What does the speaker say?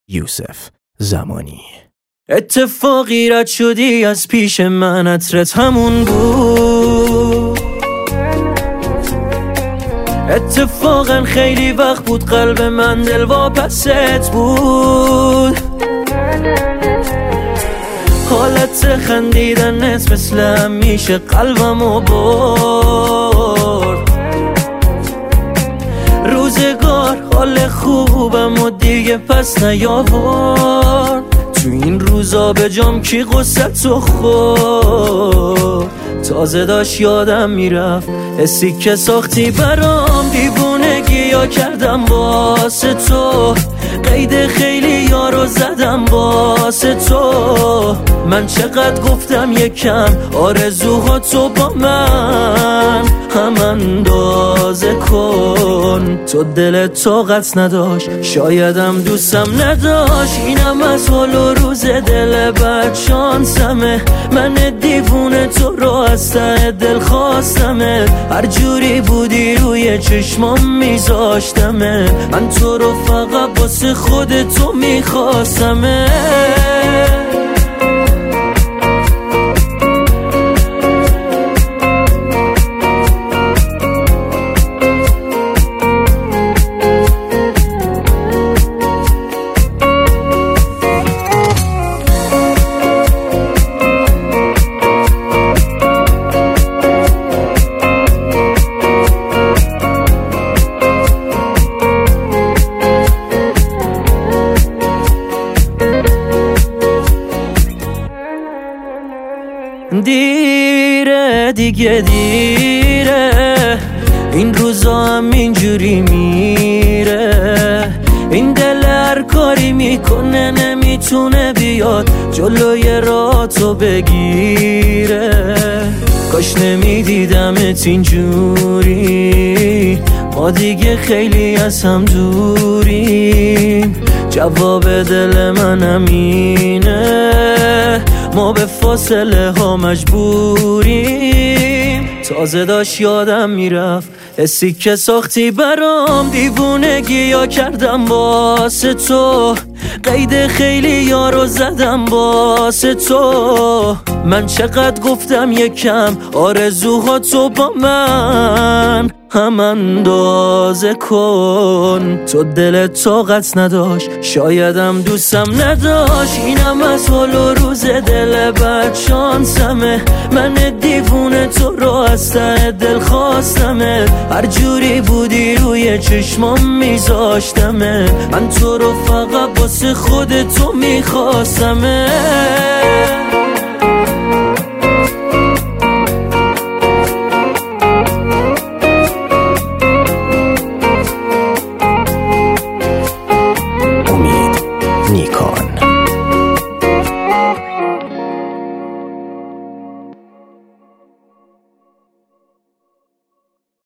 یوسف زمانی. اتفاقی رد شدی از پیش من، عطرت همون بود. اتفاقا خیلی وقت بود قلب من دلواپست بود. حالت خندیدنت مثل همیشه قلبمو برد. روزگار حال خوبم و دیگه پس نیاورد. تو این روزا به جام کی غصتو خورد. تازه داشت یادم میرفت حسی که ساختی برام، دیوونگی یا کردم واسه تو. قید خیلی یارو زدم واسه تو. من چقدر گفتم یکم آرزوهاتو با من هم اندازه کن. تو دلت طاقت نداشت، شایدم دوستم نداشت. اینم از حال و روز دل بد شانسمه. من دیوونه تو رو از ته دل خواستمه. هر جوری بودی روی چشمام میذاشتمه. من تو رو فقط واسه خودتو میخواستمه. دیره دیگه دیره، این روزا هم اینجوری میره. این دل هر کاری میکنه نمیتونه بیاد جلوی راتو بگیره. کاش نمیدیدمت اینجوری، ما دیگه خیلی از هم دوریم. جواب دل من همینه، ما به فاصله ها مجبوریم. تازه داشت یادم میرفت حسی که ساختی برام، دیوونگی یا کردم واسه تو. قید خیلی یارو زدم واسه تو. من چقدر گفتم یکم آرزوهاتو با من هم اندازه کن. تو دلت طاقت نداشت، شایدم دوستم نداشت. اینم از حال و روز دل بد شانسمه. من دیوونه تو رو از ته دل خواستمه. هر جوری بودی روی چشمام میذاشتمه. من تو رو فقط واسه خودتو میخواستمه. نیکان.